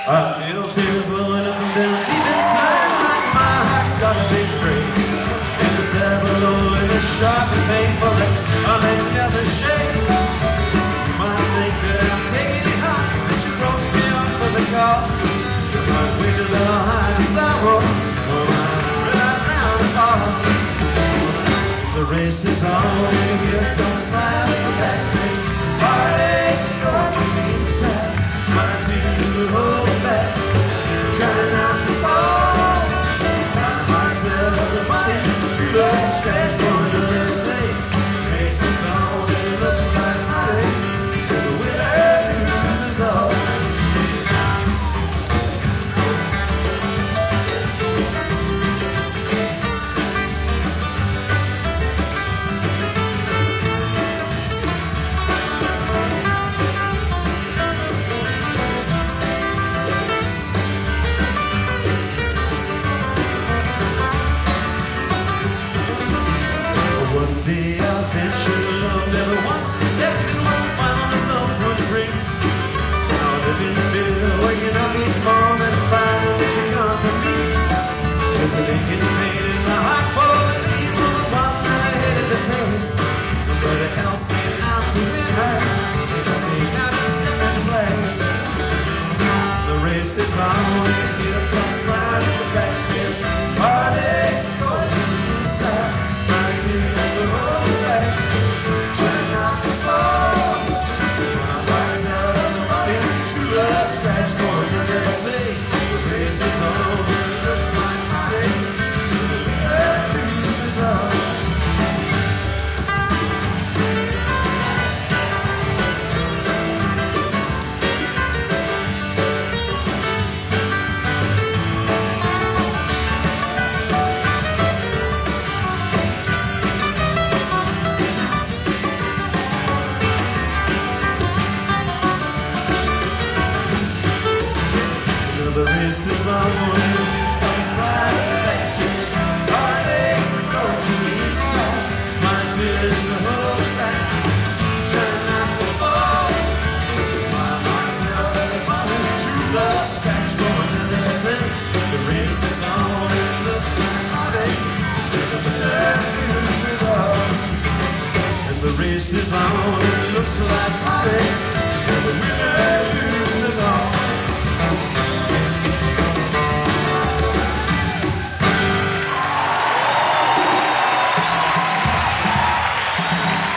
I feel tears welling up and down deep inside, like my heart's got a big break. And the stab below and it's sharp and painful that I'm in never shake. You might think that I'm taking it hot since you broke me off for the call. You might wait till I'll hide in sorrow when I'm right round the corner. The race is on and here comes flying the backstage. Heartaches go to the inside, mine to hold back, trying not to fall. My heart's out of the body, true love scratch for another sake. Race is on and it looks like heartaches, and the winner loses all. One day I'll venture love, never once suspected what the final results would bring. Now living in fear, waking up each morning, finding that you're gone from me. There's an aching pain in my heart for the name of the one that I hated to face. Somebody else came out to win her, and I think not in second place. The race is on, and here comes pride at the backstage. Heartaches go to the inside. The race is on, here comes pride at the backstage. Heartaches go to the inside, my tears to hold back, trying not to fall. My heart's held at the bottom, true love scratch for another sin. The race is on and it looks like heartache, and the winner loses all. And the race is on and it looks like heartache.